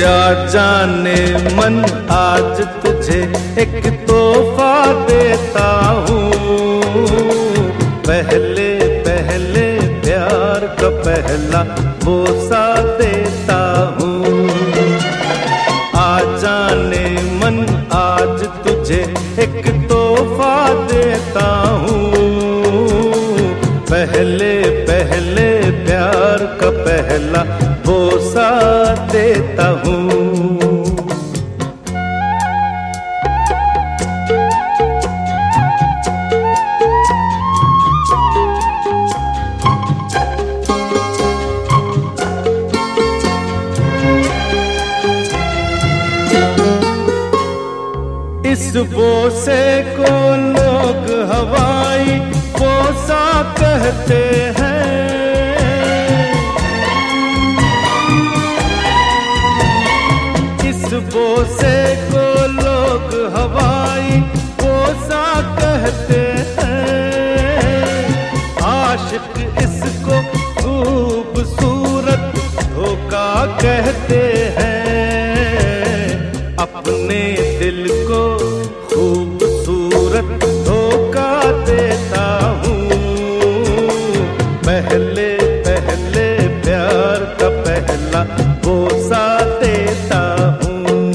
आ जाने मन आज तुझे एक तोहफा देता हूँ। पहले पहले प्यार का पहला बोसा देता हूँ। आ जाने मन आज तुझे एक तोहफा देता हूँ। पहले पहले प्यार का पहला बोसा देता हूँ। इस बोसे को लोग हवाई बोसा कहते हैं। इस बोसे को लोग हवाई बोसा कहते हैं। आशिक इसको खूबसूरत धोखा कहते हैं। अपने दिल को खूबसूरत धोखा देता हूँ। पहले पहले प्यार का पहला बोसा देता हूँ।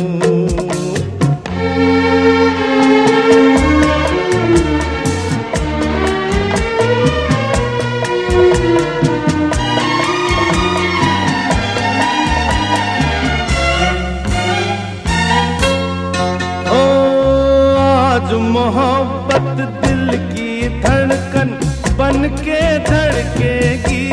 मोहब्बत दिल की धड़कन बन के धड़केगी।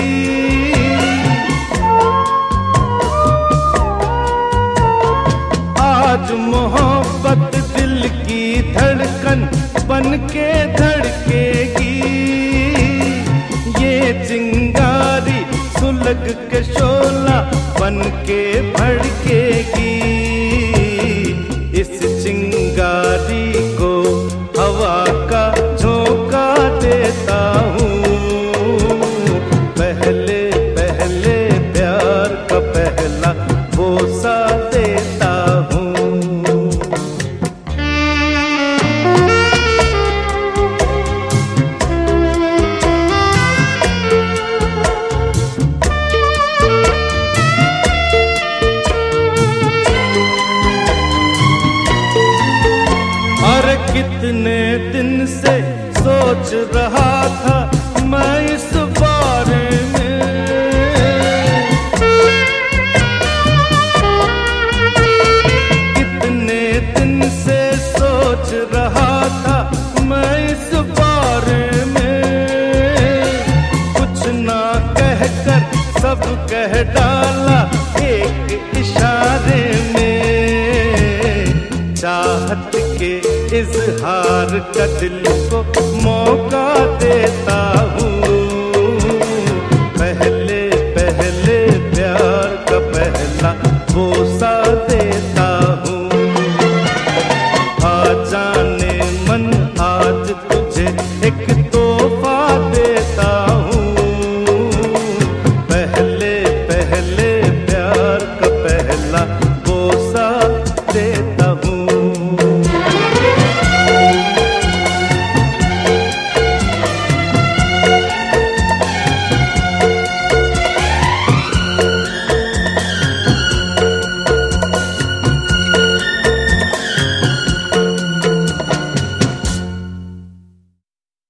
आज मोहब्बत दिल की धड़कन बन के धड़केगी। ये चिंगारी सुलग के शोला बन के भड़केगी। इस चिंगारी को हवा का झोंका देता हूँ। पहले पहले प्यार का पहला बोसा देता हूँ। अरे कितने दिन से सोच रहा था मैं इस बारे में। कितने दिन से सोच रहा था मैं इस बारे में। कुछ ना कहकर सब कह डाला एक इशारे में। चाहत के इजहार का दिल को मौका देता